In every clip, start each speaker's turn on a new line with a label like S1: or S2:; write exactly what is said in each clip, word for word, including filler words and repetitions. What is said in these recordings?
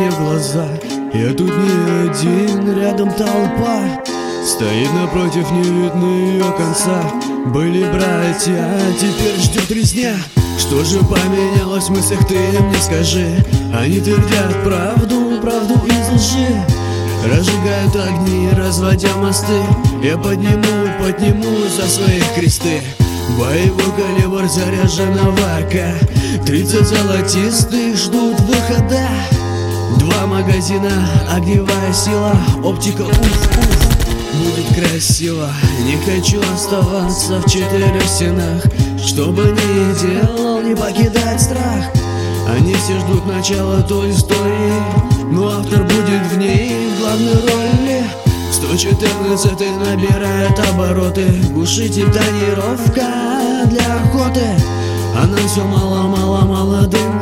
S1: мне в глаза. Я тут не один, рядом толпа стоит напротив, не видно ее конца. Были братья, теперь ждет резня. Что же поменялось в мыслях, ты мне скажи? Они твердят правду, правду из лжи, разжигают огни, разводя мосты. Я подниму, подниму за своих кресты. Боевой калибр заряженного А К, тридцать золотистых ждут выхода. Два магазина, огневая сила, оптика, уф-уф, будет красиво. Не хочу оставаться в четырех стенах, что бы ни делал, не покидать страх. Они все ждут начала той истории, но автор будет в ней в главной роли. Сто четырнадцатый набирает обороты, глушитель тонировка для охоты. А нам все мало-мало-мало дым,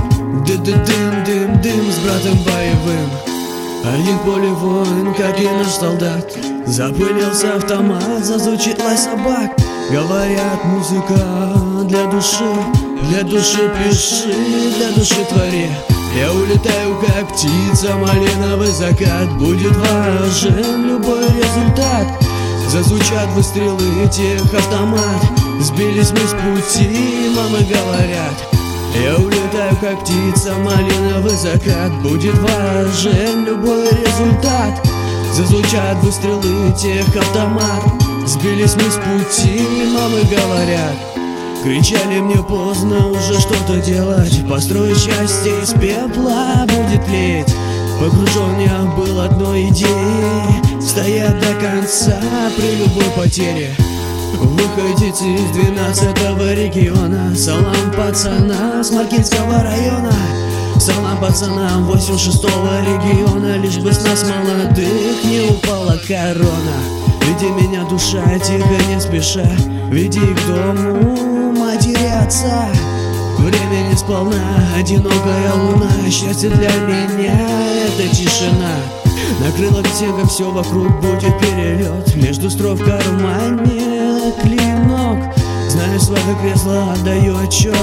S1: дым-дым-дым-дым с братом боевым. Один поле воин, как и наш солдат, запылился автомат, зазвучит лай собак. Говорят, музыка для души, для души пиши, для души твори. Я улетаю, как птица, малиновый закат. Будет важен любой результат. Зазвучат выстрелы, тех автомат. Сбились мы с пути, мамы говорят. Я улетаю, как птица, малиновый закат. Будет важен любой результат. Зазвучат выстрелы, тех автомат. Сбились мы с пути, мамы говорят. Кричали мне, поздно уже что-то делать. Построю счастье из пепла, будет леть. Погружен я был одной идеей, стоять до конца при любой потере. Выходите из двенадцатого региона, салам пацана с Маркинского района. Салам пацанам восемьдесят шестого региона, лишь бы с нас молодых не упала корона. Веди меня, душа, тихо, не спеша, веди к дому матери отца. Времени сполна, одинокая луна, счастье для меня — это тишина. На крылах снега все вокруг будет перелет, между строк в кармане клинок. Знаю, свое кресло, отдаю отчет,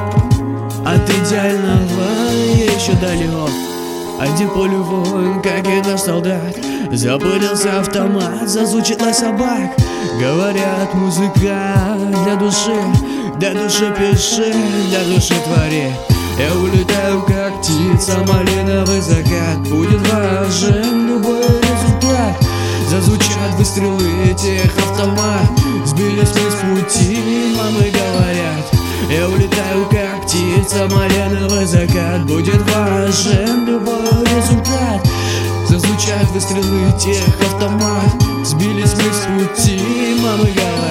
S1: от идеального я еще далек. Один поле воин, как и наш солдат, запылился автомат, зазвучит лай собак. Говорят, музыка для души, для души пиши, для души твори. Я улетаю, как птица, малиновый закат. Будет важен любой результат. Зазвучат выстрелы, тех автомат. Сбились мы с пути, мамы говорят. Я улетаю, как птица, малиновый закат. Будет важен любой результат. Зазвучат выстрелы, тех автомат. Сбились мы с пути, мамы говорят.